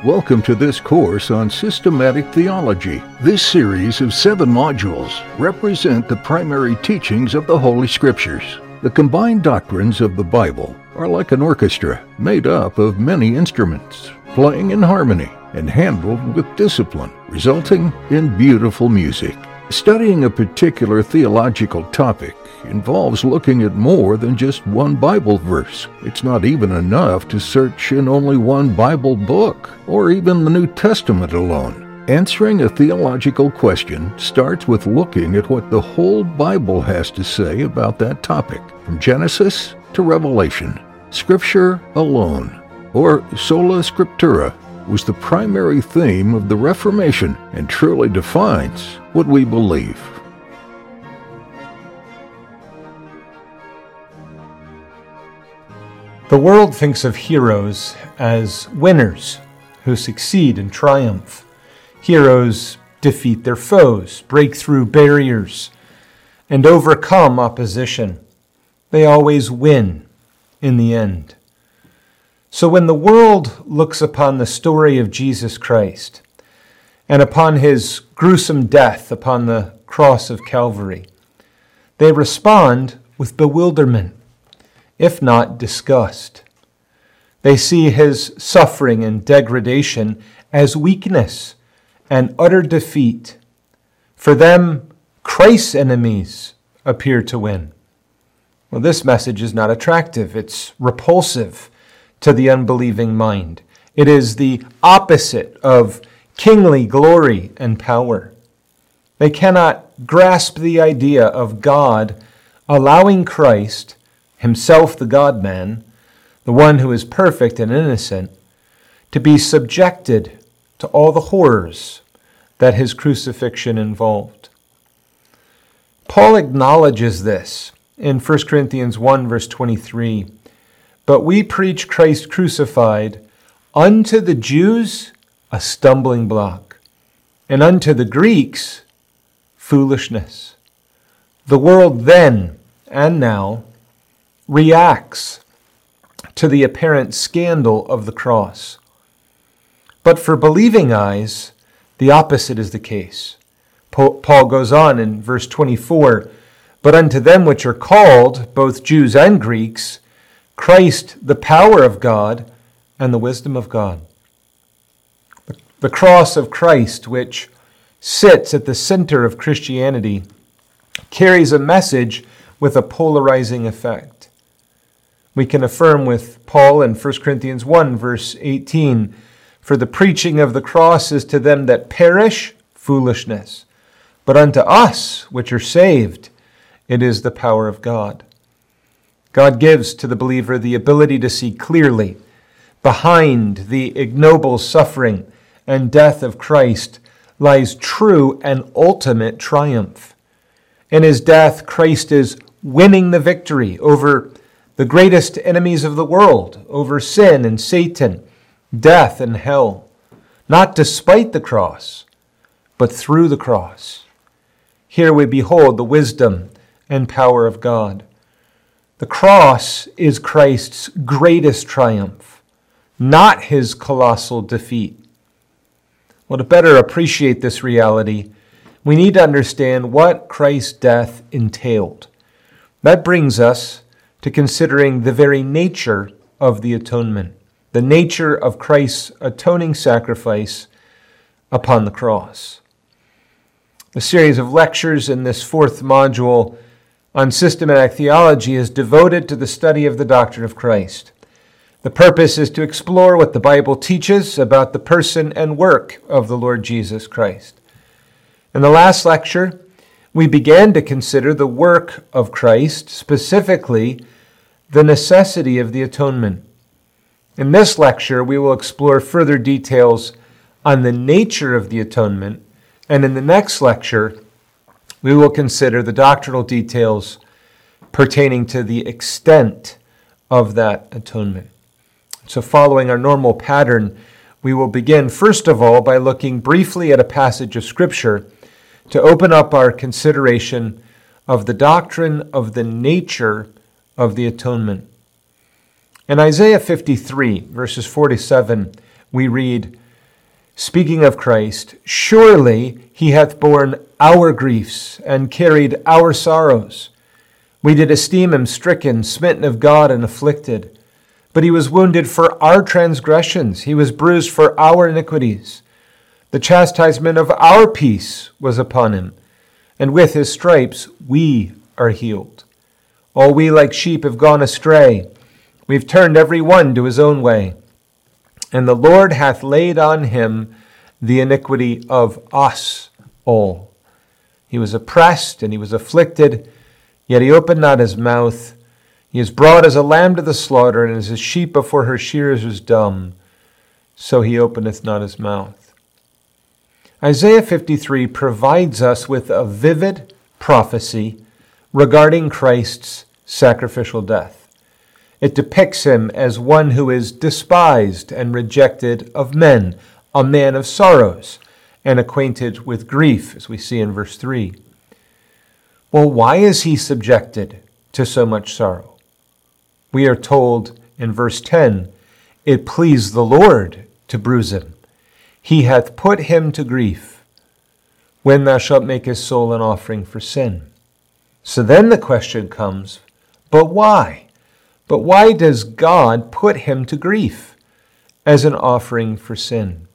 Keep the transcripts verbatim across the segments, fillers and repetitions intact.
Welcome to this course on systematic theology. This series of seven modules represent the primary teachings of the Holy Scriptures. The combined doctrines of the Bible are like an orchestra made up of many instruments, playing in harmony and handled with discipline, resulting in beautiful music. Studying a particular theological topic involves looking at more than just one Bible verse. It's not even enough to search in only one Bible book, or even the New Testament alone. Answering a theological question starts with looking at what the whole Bible has to say about that topic, from Genesis to Revelation. Scripture alone, or sola scriptura, was the primary theme of the Reformation and truly defines what we believe. The world thinks of heroes as winners who succeed and triumph. Heroes defeat their foes, break through barriers, and overcome opposition. They always win in the end. So when the world looks upon the story of Jesus Christ and upon his gruesome death upon the cross of Calvary, they respond with bewilderment, if not disgust. They see his suffering and degradation as weakness and utter defeat. For them, Christ's enemies appear to win. Well, this message is not attractive. It's repulsive to the unbelieving mind. It is the opposite of kingly glory and power. They cannot grasp the idea of God allowing Christ, himself the God-man, the one who is perfect and innocent, to be subjected to all the horrors that his crucifixion involved. Paul acknowledges this in First Corinthians one, verse twenty-three. But we preach Christ crucified, unto the Jews a stumbling block, and unto the Greeks foolishness. The world then and now reacts to the apparent scandal of the cross. But for believing eyes, the opposite is the case. Paul goes on in verse twenty-four, but unto them which are called, both Jews and Greeks, Christ, the power of God and the wisdom of God. The cross of Christ, which sits at the center of Christianity, carries a message with a polarizing effect. We can affirm with Paul in First Corinthians one, verse eighteen, for the preaching of the cross is to them that perish foolishness, but unto us which are saved it is the power of God. God gives to the believer the ability to see clearly. Behind the ignoble suffering and death of Christ lies true and ultimate triumph. In his death, Christ is winning the victory over the greatest enemies of the world, over sin and Satan, death and hell, not despite the cross, but through the cross. Here we behold the wisdom and power of God. The cross is Christ's greatest triumph, not his colossal defeat. Well, to better appreciate this reality, we need to understand what Christ's death entailed. That brings us to considering the very nature of the atonement, the nature of Christ's atoning sacrifice upon the cross. The series of lectures in this fourth module on systematic theology is devoted to the study of the doctrine of Christ. The purpose is to explore what the Bible teaches about the person and work of the Lord Jesus Christ. In the last lecture, we began to consider the work of Christ, specifically the necessity of the atonement. In this lecture, we will explore further details on the nature of the atonement, and in the next lecture, we will consider the doctrinal details pertaining to the extent of that atonement. So following our normal pattern, we will begin first of all by looking briefly at a passage of Scripture to open up our consideration of the doctrine of the nature of the atonement. In Isaiah fifty-three, verses four to seven, we read, speaking of Christ, surely he hath borne our griefs and carried our sorrows. We did esteem him stricken, smitten of God, and afflicted. But he was wounded for our transgressions. He was bruised for our iniquities. The chastisement of our peace was upon him, and with his stripes we are healed. All we like sheep have gone astray. We've turned every one to his own way. And the Lord hath laid on him the iniquity of us all. He was oppressed and he was afflicted, yet he opened not his mouth. He is brought as a lamb to the slaughter, and as a sheep before her shearers is dumb, so he openeth not his mouth. Isaiah fifty-three provides us with a vivid prophecy regarding Christ's sacrificial death. It depicts him as one who is despised and rejected of men, a man of sorrows, and acquainted with grief, as we see in verse three. Well, why is he subjected to so much sorrow? We are told in verse ten, it pleased the Lord to bruise him. He hath put him to grief, when thou shalt make his soul an offering for sin. So then the question comes, but why? But why does God put him to grief as an offering for sin?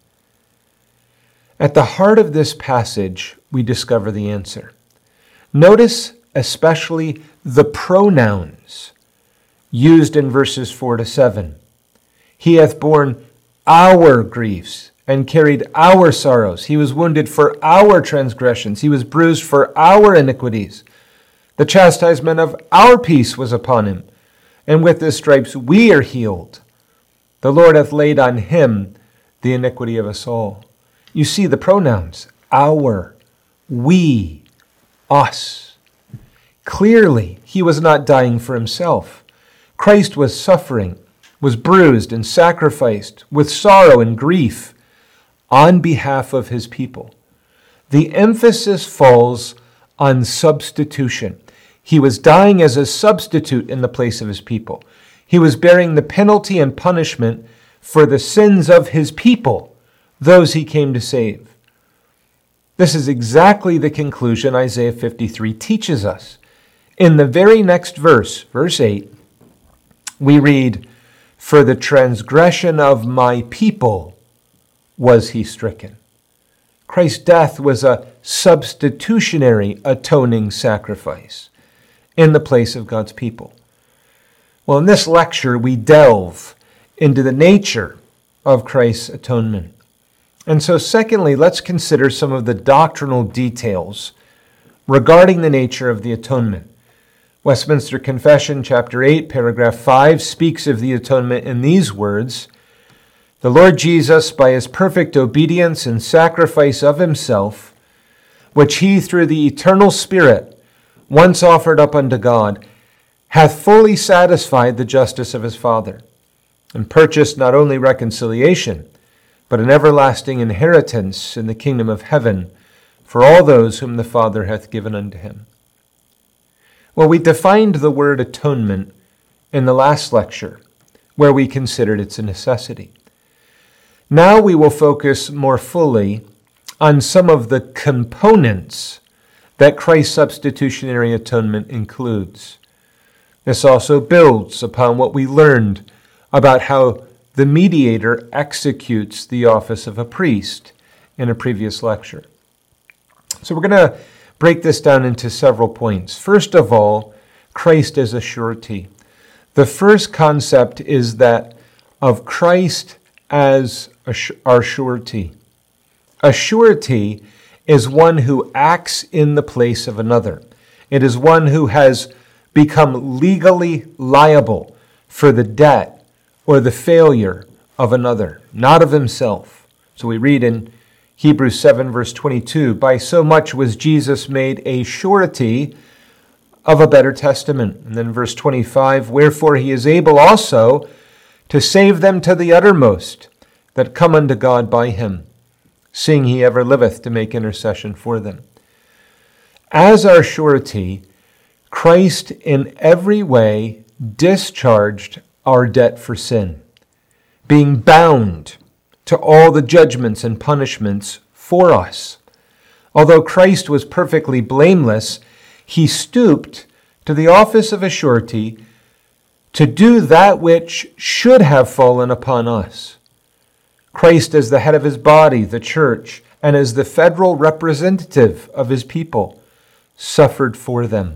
At the heart of this passage, we discover the answer. Notice especially the pronouns used in verses four to seven. He hath borne our griefs and carried our sorrows. He was wounded for our transgressions. He was bruised for our iniquities. The chastisement of our peace was upon him, and with his stripes we are healed. The Lord hath laid on him the iniquity of us all. You see the pronouns, our, we, us. Clearly, he was not dying for himself. Christ was suffering, was bruised and sacrificed with sorrow and grief on behalf of his people. The emphasis falls on substitution. He was dying as a substitute in the place of his people. He was bearing the penalty and punishment for the sins of his people, those he came to save. This is exactly the conclusion Isaiah fifty-three teaches us. In the very next verse, verse eight, we read, for the transgression of my people was he stricken. Christ's death was a substitutionary atoning sacrifice in the place of God's people. Well, in this lecture, we delve into the nature of Christ's atonement. And so, secondly, let's consider some of the doctrinal details regarding the nature of the atonement. Westminster Confession, chapter eight, paragraph five, speaks of the atonement in these words, the Lord Jesus, by his perfect obedience and sacrifice of himself, which he through the eternal Spirit once offered up unto God, hath fully satisfied the justice of his Father, and purchased not only reconciliation, but an everlasting inheritance in the kingdom of heaven for all those whom the Father hath given unto him. Well, we defined the word atonement in the last lecture, where we considered it's a necessity. Now we will focus more fully on some of the components that Christ's substitutionary atonement includes. This also builds upon what we learned about how the mediator executes the office of a priest in a previous lecture. So we're going to break this down into several points. First of all, Christ as a surety. The first concept is that of Christ as our surety. A surety is one who acts in the place of another. It is one who has become legally liable for the debt or the failure of another, not of himself. So we read in Hebrews seven, verse twenty-two, by so much was Jesus made a surety of a better testament. And then verse twenty-five, wherefore he is able also to save them to the uttermost that come unto God by him, seeing he ever liveth to make intercession for them. As our surety, Christ in every way discharged our debt for sin, being bound to all the judgments and punishments for us. Although Christ was perfectly blameless, he stooped to the office of a surety to do that which should have fallen upon us. Christ, as the head of his body, the church, and as the federal representative of his people, suffered for them.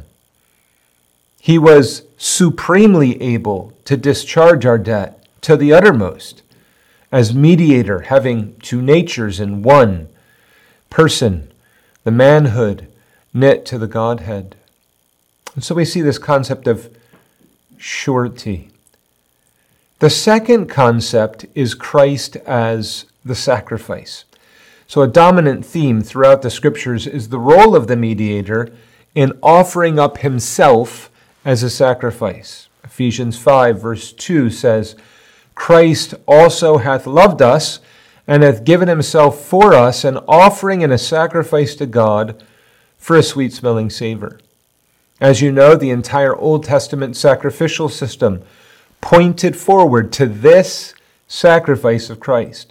He was supremely able to discharge our debt to the uttermost, as mediator, having two natures in one person, the manhood knit to the Godhead. And so we see this concept of surety. The second concept is Christ as the sacrifice. So a dominant theme throughout the scriptures is the role of the mediator in offering up himself as a sacrifice. Ephesians five verse two says, Christ also hath loved us, and hath given himself for us, an offering and a sacrifice to God for a sweet-smelling savor. As you know, the entire Old Testament sacrificial system pointed forward to this sacrifice of Christ.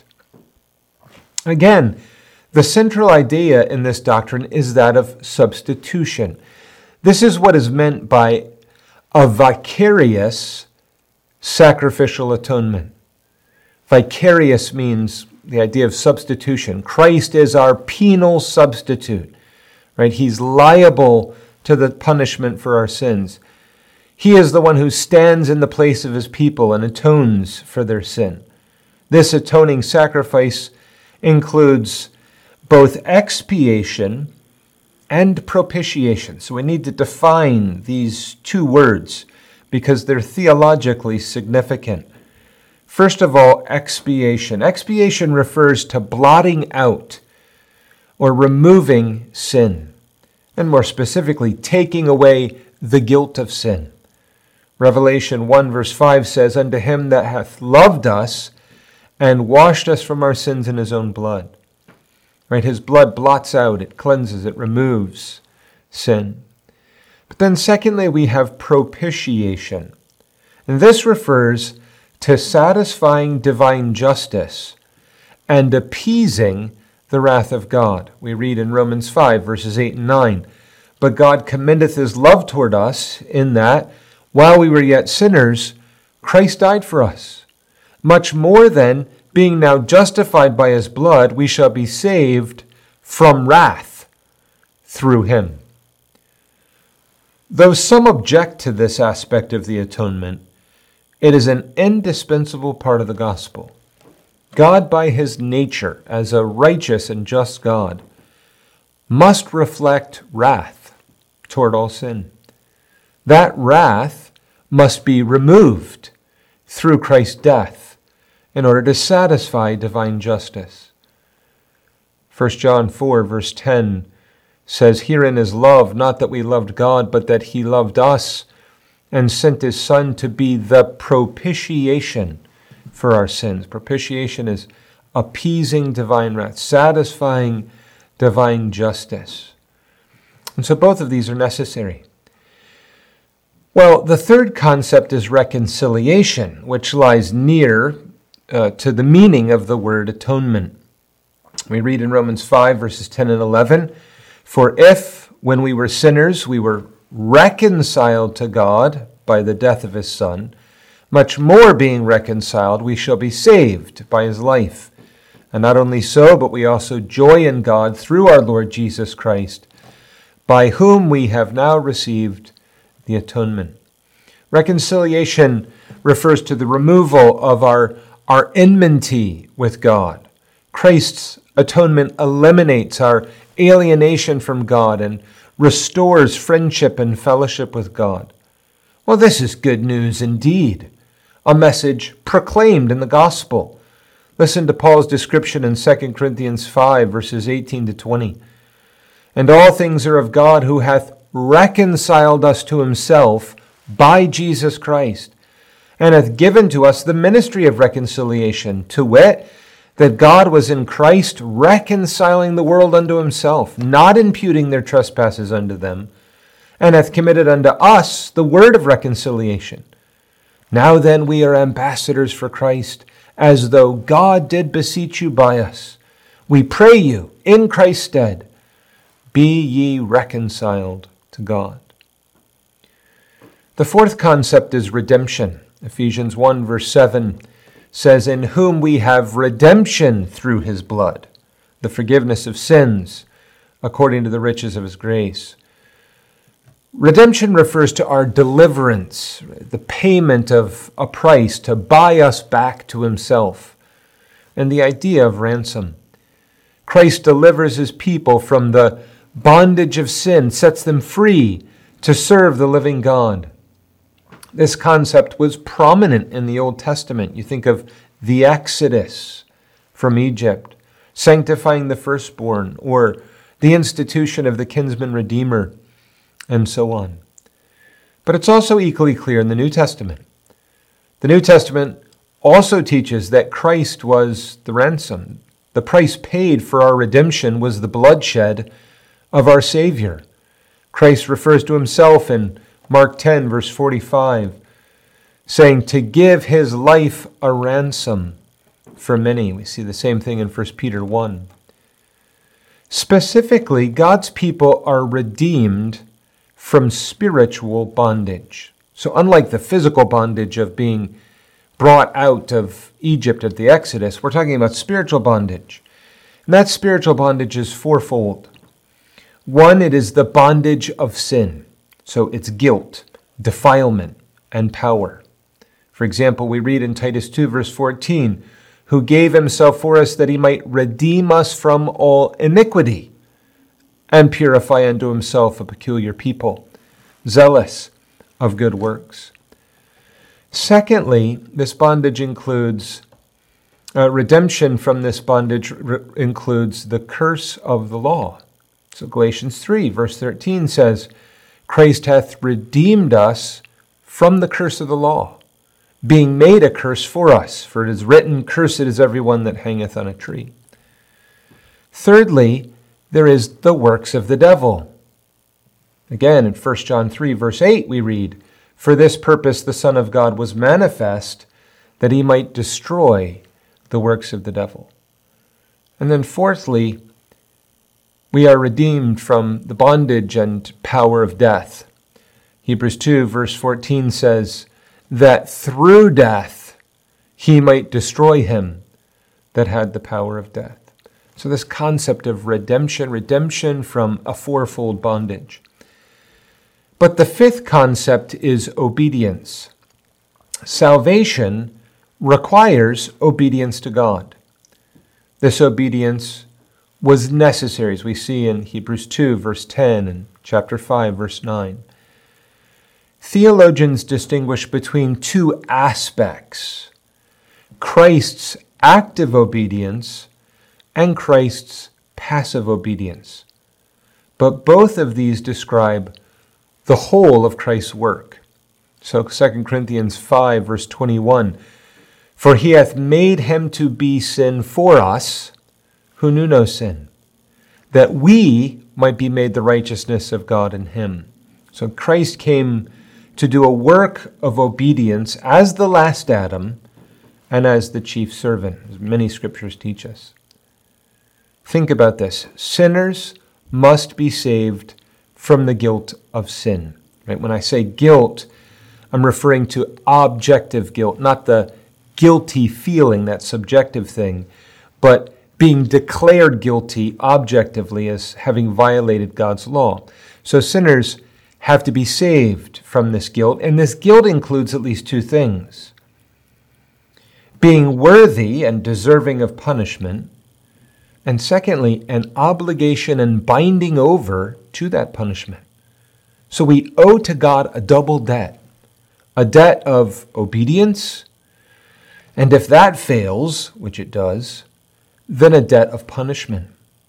Again, the central idea in this doctrine is that of substitution. This is what is meant by a vicarious sacrificial atonement. Vicarious means the idea of substitution. Christ is our penal substitute, right? He's liable to the punishment for our sins. He is the one who stands in the place of his people and atones for their sin. This atoning sacrifice includes both expiation and propitiation. So we need to define these two words because they're theologically significant. First of all, expiation. Expiation refers to blotting out or removing sin, and more specifically, taking away the guilt of sin. Revelation one verse five says, Unto him that hath loved us and washed us from our sins in his own blood. Right? His blood blots out, it cleanses, it removes sin. But then secondly, we have propitiation. And this refers to satisfying divine justice and appeasing the wrath of God. We read in Romans five, verses eight and nine, But God commendeth his love toward us in that, while we were yet sinners, Christ died for us. Much more then, being now justified by his blood, we shall be saved from wrath through him. Though some object to this aspect of the atonement, it is an indispensable part of the gospel. God, by his nature, as a righteous and just God, must reflect wrath toward all sin. That wrath must be removed through Christ's death in order to satisfy divine justice. First John four, verse ten says, Herein is love, not that we loved God, but that he loved us and sent his Son to be the propitiation for our sins. Propitiation is appeasing divine wrath, satisfying divine justice. And so both of these are necessary. Well, the third concept is reconciliation, which lies near uh, to the meaning of the word atonement. We read in Romans five, verses ten and eleven, For if, when we were sinners, we were reconciled to God by the death of his Son, much more being reconciled, we shall be saved by his life. And not only so, but we also joy in God through our Lord Jesus Christ, by whom we have now received the atonement. Reconciliation refers to the removal of our, our enmity with God. Christ's atonement eliminates our alienation from God and restores friendship and fellowship with God. Well, this is good news indeed, a message proclaimed in the gospel. Listen to Paul's description in Second Corinthians five, verses eighteen to twenty. And all things are of God, who hath reconciled us to himself by Jesus Christ, and hath given to us the ministry of reconciliation, to wit, that God was in Christ reconciling the world unto himself, not imputing their trespasses unto them, and hath committed unto us the word of reconciliation. Now then we are ambassadors for Christ, as though God did beseech you by us. We pray you, in Christ's stead, be ye reconciled to God. The fourth concept is redemption. Ephesians one verse seven says, in whom we have redemption through his blood, the forgiveness of sins, according to the riches of his grace. Redemption refers to our deliverance, the payment of a price to buy us back to himself, and the idea of ransom. Christ delivers his people from the bondage of sin, sets them free to serve the living God. This concept was prominent in the Old Testament. You think of the Exodus from Egypt, sanctifying the firstborn, or the institution of the kinsman redeemer, and so on. But it's also equally clear in the New Testament. The New Testament also teaches that Christ was the ransom. The price paid for our redemption was the bloodshed of our Savior. Christ refers to himself in Mark ten, verse forty-five, saying to give his life a ransom for many. We see the same thing in First Peter one. Specifically, God's people are redeemed from spiritual bondage. So unlike the physical bondage of being brought out of Egypt at the Exodus, we're talking about spiritual bondage. And that spiritual bondage is fourfold. One, it is the bondage of sin. So it's guilt, defilement, and power. For example, we read in Titus two, verse fourteen, who gave himself for us that he might redeem us from all iniquity and purify unto himself a peculiar people, zealous of good works. Secondly, this bondage includes, uh, redemption from this bondage re- includes the curse of the law. So Galatians three, verse thirteen says, Christ hath redeemed us from the curse of the law, being made a curse for us. For it is written, cursed is every one that hangeth on a tree. Thirdly, there is the works of the devil. Again, in First John three, verse eight, we read, for this purpose the Son of God was manifest, that he might destroy the works of the devil. And then fourthly, we are redeemed from the bondage and power of death. Hebrews two, verse fourteen says, that through death he might destroy him that had the power of death. So this concept of redemption, redemption from a fourfold bondage. But the fifth concept is obedience. Salvation requires obedience to God. This obedience was necessary, as we see in Hebrews two, verse ten, and chapter five, verse nine. Theologians distinguish between two aspects: Christ's active obedience and Christ's passive obedience. But both of these describe the whole of Christ's work. So Second Corinthians five, verse twenty-one, for he hath made him to be sin for us, who knew no sin, that we might be made the righteousness of God in him. So Christ came to do a work of obedience as the last Adam and as the chief servant, as many scriptures teach us. Think about this. Sinners must be saved from the guilt of sin. Right? When I say guilt, I'm referring to objective guilt, not the guilty feeling, that subjective thing, but being declared guilty objectively as having violated God's law. So sinners have to be saved from this guilt, and this guilt includes at least two things: being worthy and deserving of punishment, and secondly, an obligation and binding over to that punishment. So we owe to God a double debt, a debt of obedience, and if that fails, which it does, then a debt of punishment.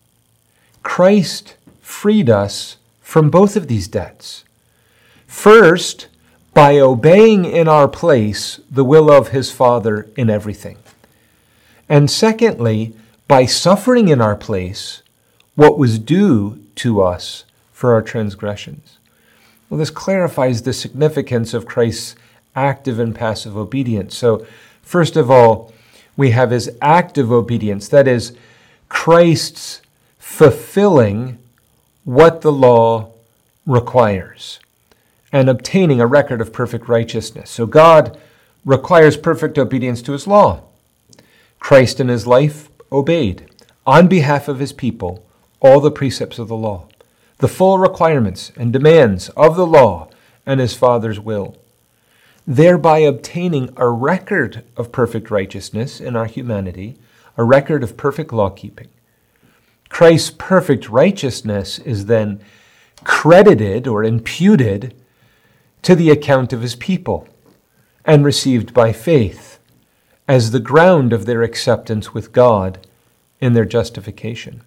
Christ freed us from both of these debts. First, by obeying in our place the will of his Father in everything. And secondly, by suffering in our place what was due to us for our transgressions. Well, this clarifies the significance of Christ's active and passive obedience. So, first of all, we have his active obedience, that is, Christ's fulfilling what the law requires and obtaining a record of perfect righteousness. So God requires perfect obedience to his law. Christ in his life obeyed, on behalf of his people, all the precepts of the law, the full requirements and demands of the law and his Father's will, thereby obtaining a record of perfect righteousness in our humanity, a record of perfect law-keeping. Christ's perfect righteousness is then credited or imputed to the account of his people and received by faith as the ground of their acceptance with God in their justification.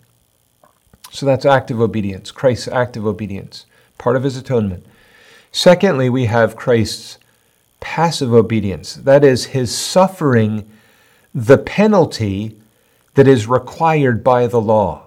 So that's active obedience, Christ's active obedience, part of his atonement. Secondly, we have Christ's passive obedience, that is, his suffering the penalty that is required by the law.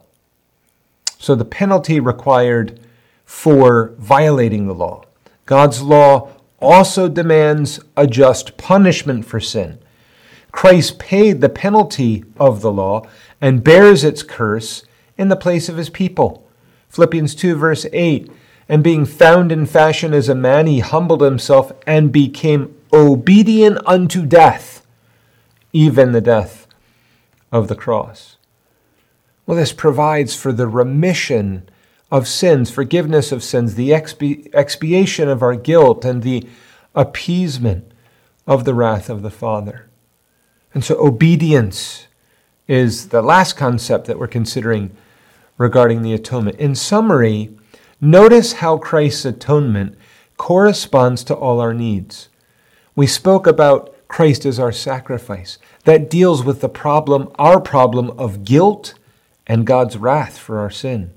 So the penalty required for violating the law. God's law also demands a just punishment for sin. Christ paid the penalty of the law and bears its curse in the place of his people. Philippians two, verse eight, and being found in fashion as a man, he humbled himself and became obedient unto death, even the death of the cross. Well, this provides for the remission of sins, forgiveness of sins, the expi- expiation of our guilt, and the appeasement of the wrath of the Father. And so obedience is the last concept that we're considering regarding the atonement. In summary, notice how Christ's atonement corresponds to all our needs. We spoke about Christ as our sacrifice. That deals with the problem, our problem of guilt and God's wrath for our sin.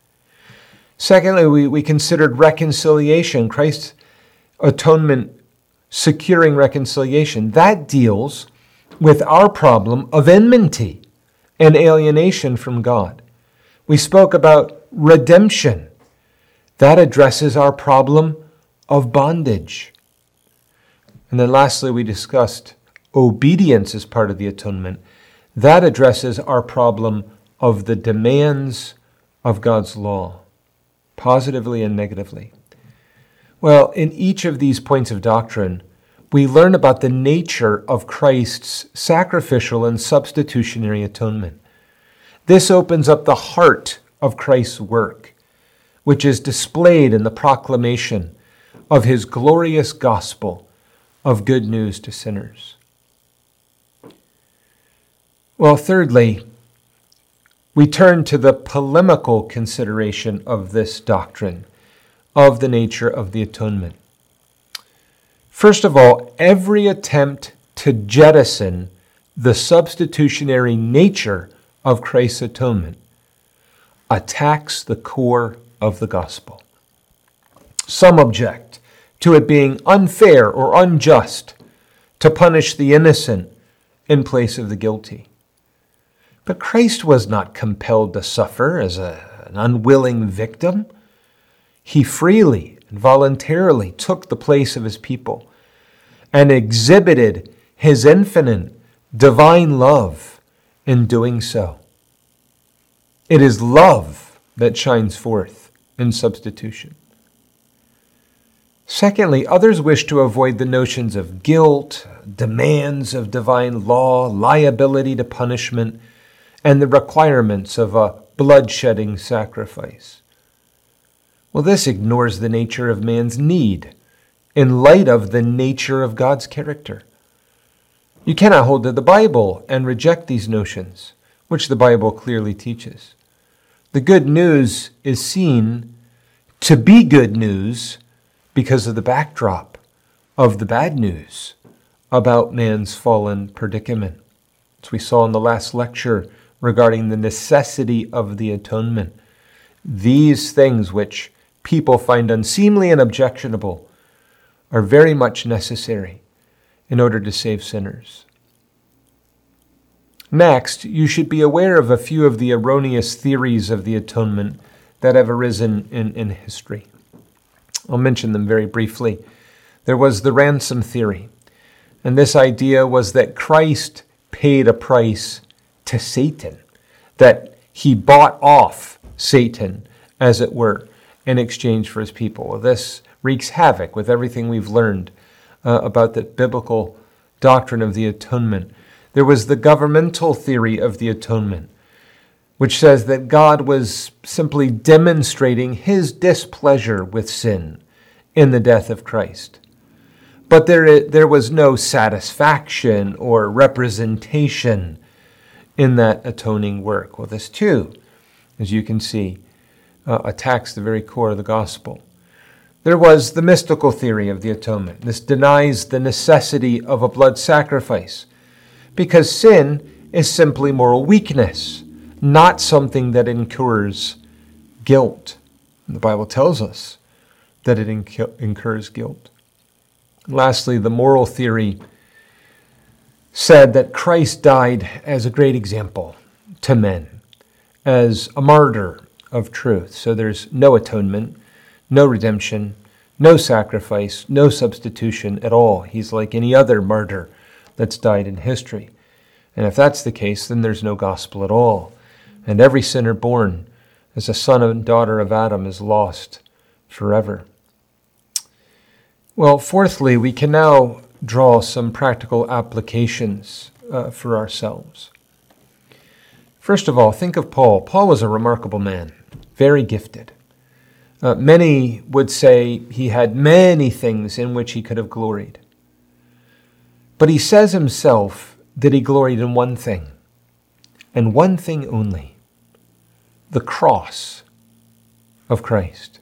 Secondly, we, we considered reconciliation, Christ's atonement securing reconciliation. That deals with our problem of enmity and alienation from God. We spoke about redemption. That addresses our problem of bondage. And then lastly, we discussed obedience as part of the atonement. That addresses our problem of the demands of God's law, positively and negatively. Well, in each of these points of doctrine, we learn about the nature of Christ's sacrificial and substitutionary atonement. This opens up the heart of Christ's work, which is displayed in the proclamation of his glorious gospel of good news to sinners. Well, thirdly, we turn to the polemical consideration of this doctrine of the nature of the atonement. First of all, every attempt to jettison the substitutionary nature of Christ's atonement attacks the core of the gospel. Some object to it being unfair or unjust to punish the innocent in place of the guilty. But Christ was not compelled to suffer as a, an unwilling victim. He freely and voluntarily took the place of his people and exhibited his infinite divine love in doing so. It is love that shines forth in substitution. Secondly, others wish to avoid the notions of guilt, demands of divine law, liability to punishment, and the requirements of a blood-shedding sacrifice. Well, this ignores the nature of man's need in light of the nature of God's character. You cannot hold to the Bible and reject these notions, which the Bible clearly teaches. The good news is seen to be good news because of the backdrop of the bad news about man's fallen predicament. As we saw in the last lecture regarding the necessity of the atonement, these things which people find unseemly and objectionable are very much necessary in order to save sinners. Next, you should be aware of a few of the erroneous theories of the atonement that have arisen in, in history. I'll mention them very briefly. There was the ransom theory, and this idea was that Christ paid a price to Satan, that he bought off Satan, as it were, in exchange for his people. Well, this wreaks havoc with everything we've learned uh, about the biblical doctrine of the atonement. There was the governmental theory of the atonement, which says that God was simply demonstrating his displeasure with sin in the death of Christ. But there, there was no satisfaction or representation in that atoning work. Well, this too, as you can see, uh, attacks the very core of the gospel. There was the mystical theory of the atonement. This denies the necessity of a blood sacrifice, because sin is simply moral weakness, not something that incurs guilt. The Bible tells us that it inc- incurs guilt. Lastly, the moral theory said that Christ died as a great example to men, as a martyr of truth. So there's no atonement, no redemption, no sacrifice, no substitution at all. He's like any other martyr that's died in history. And if that's the case, then there's no gospel at all. And every sinner born as a son and daughter of Adam is lost forever. Well, fourthly, we can now draw some practical applications uh, for ourselves. First of all, think of Paul. Paul was a remarkable man, very gifted. Uh, many would say he had many things in which he could have gloried. But he says himself that he gloried in one thing, and one thing only: the cross of Christ.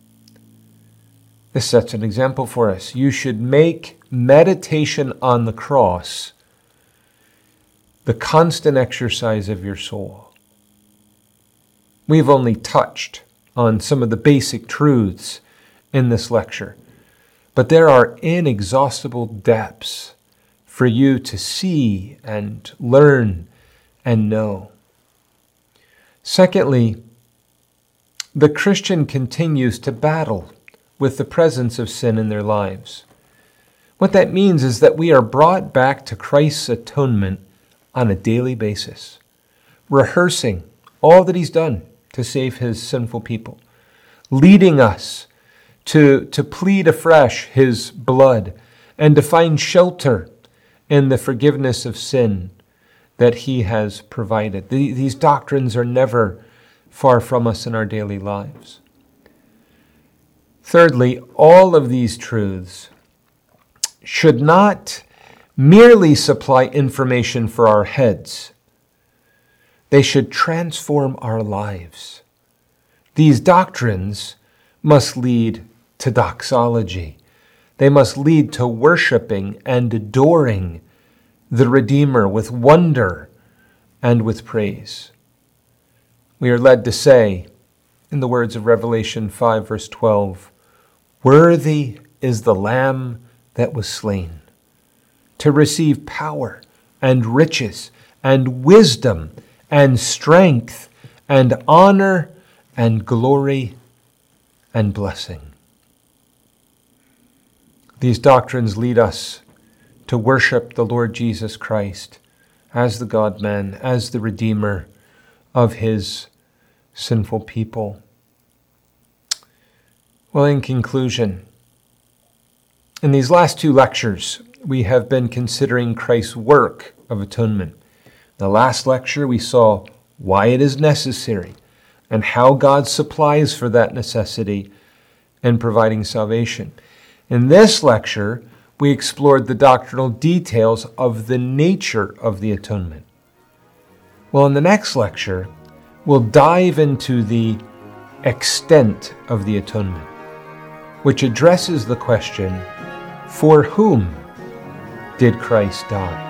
This sets an example for us. You should make meditation on the cross the constant exercise of your soul. We've only touched on some of the basic truths in this lecture, but there are inexhaustible depths for you to see and learn and know. Secondly, the Christian continues to battle with the presence of sin in their lives. What that means is that we are brought back to Christ's atonement on a daily basis, rehearsing all that he's done to save his sinful people, leading us to, to plead afresh his blood and to find shelter in the forgiveness of sin that he has provided. The, these doctrines are never far from us in our daily lives. Thirdly, all of these truths should not merely supply information for our heads. They should transform our lives. These doctrines must lead to doxology. They must lead to worshiping and adoring the Redeemer with wonder and with praise. We are led to say, in the words of Revelation five, verse twelve, "Worthy is the Lamb that was slain, to receive power and riches and wisdom and strength and honor and glory and blessing." These doctrines lead us to worship the Lord Jesus Christ as the God-man, as the Redeemer of his sinful people. Well, in conclusion, in these last two lectures, we have been considering Christ's work of atonement. The last lecture, we saw why it is necessary and how God supplies for that necessity in providing salvation. In this lecture, we explored the doctrinal details of the nature of the atonement. Well, in the next lecture, we'll dive into the extent of the atonement, which addresses the question, for whom did Christ die?